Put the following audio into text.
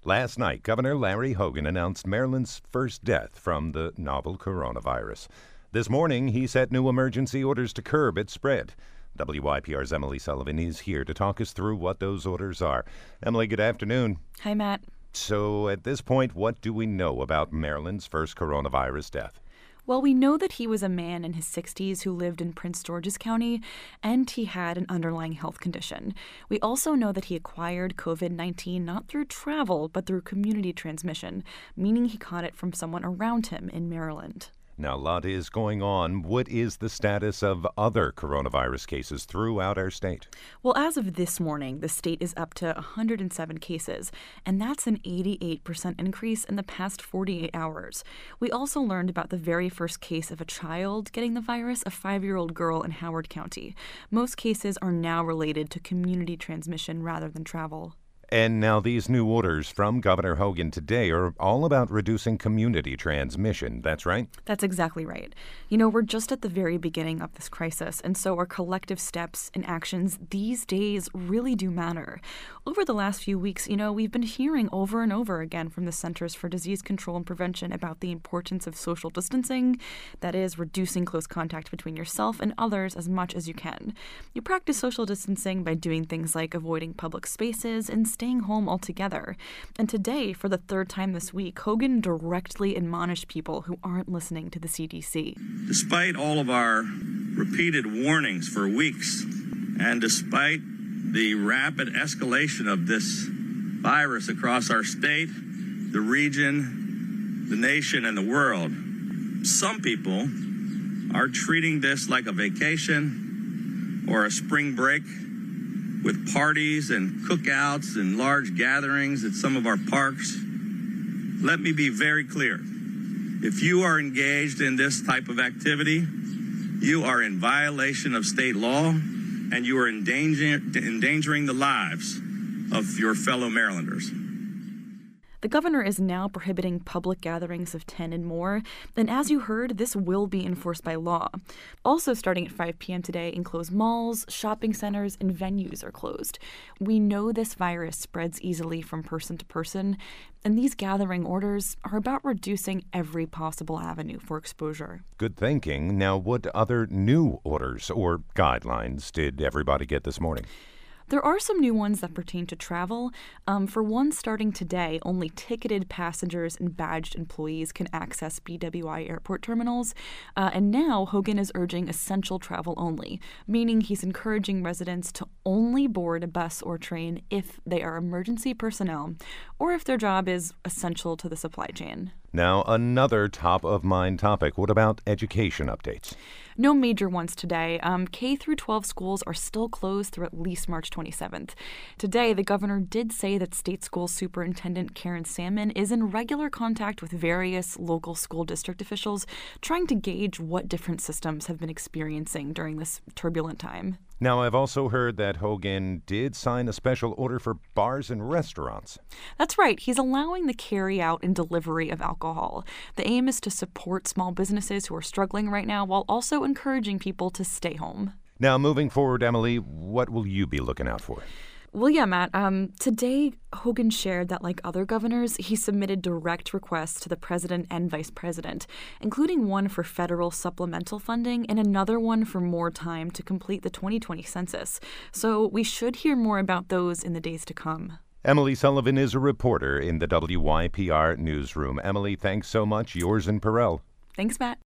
Last night, Governor Larry Hogan announced Maryland's first death from the novel coronavirus. This morning, he set new emergency orders to curb its spread. WYPR's Emily Sullivan is here to talk us through what those orders are. Emily, good afternoon. Hi, Matt. So at this point, what do we know about Maryland's first coronavirus death? Well, we know that he was a man in his 60s who lived in Prince George's County, and he had an underlying health condition. We also know that he acquired COVID-19 not through travel, but through community transmission, meaning he caught it from someone around him in Maryland. Now, a lot is going on. What is the status of other coronavirus cases throughout our state? Well, as of this morning, the state is up to 107 cases, and that's an 88% increase in the past 48 hours. We also learned about the very first case of a child getting the virus, a 5-year-old girl in Howard County. Most cases are now related to community transmission rather than travel. And now these new orders from Governor Hogan today are all about reducing community transmission. That's right? That's exactly right. You know, we're just at the very beginning of this crisis, and so our collective steps and actions these days really do matter. Over the last few weeks, we've been hearing over and over again from the Centers for Disease Control and Prevention about the importance of social distancing, that is, reducing close contact between yourself and others as much as you can. You practice social distancing by doing things like avoiding public spaces and staying home altogether. And today, for the third time this week, Hogan directly admonished people who aren't listening to the CDC. Despite all of our repeated warnings for weeks, and despite the rapid escalation of this virus across our state, the region, the nation, and the world, some people are treating this like a vacation or a spring break, with parties and cookouts and large gatherings at some of our parks. Let me be very clear. If you are engaged in this type of activity, you are in violation of state law, and you are endangering the lives of your fellow Marylanders. The governor is now prohibiting public gatherings of 10 and more, and as you heard, this will be enforced by law. Also starting at 5 p.m. today, enclosed malls, shopping centers, and venues are closed. We know this virus spreads easily from person to person, and these gathering orders are about reducing every possible avenue for exposure. Good thinking. Now, what other new orders or guidelines did everybody get this morning? There are some new ones that pertain to travel. For one, starting today, only ticketed passengers and badged employees can access BWI airport terminals. And now Hogan is urging essential travel only, meaning he's encouraging residents to only board a bus or train if they are emergency personnel or if their job is essential to the supply chain. Now, another top-of-mind topic. What about education updates? No major ones today. K through 12 schools are still closed through at least March 27th. Today, the governor did say that State School Superintendent Karen Salmon is in regular contact with various local school district officials, trying to gauge what different systems have been experiencing during this turbulent time. Now, I've also heard that Hogan did sign a special order for bars and restaurants. That's right. He's allowing the carry-out and delivery of alcohol. The aim is to support small businesses who are struggling right now while also encouraging people to stay home. Now, moving forward, Emily, what will you be looking out for? Well, yeah, Matt. Today, Hogan shared that, like other governors, he submitted direct requests to the president and vice president, including one for federal supplemental funding and another one for more time to complete the 2020 census. So we should hear more about those in the days to come. Emily Sullivan is a reporter in the WYPR newsroom. Emily, thanks so much. Yours and Perel. Thanks, Matt.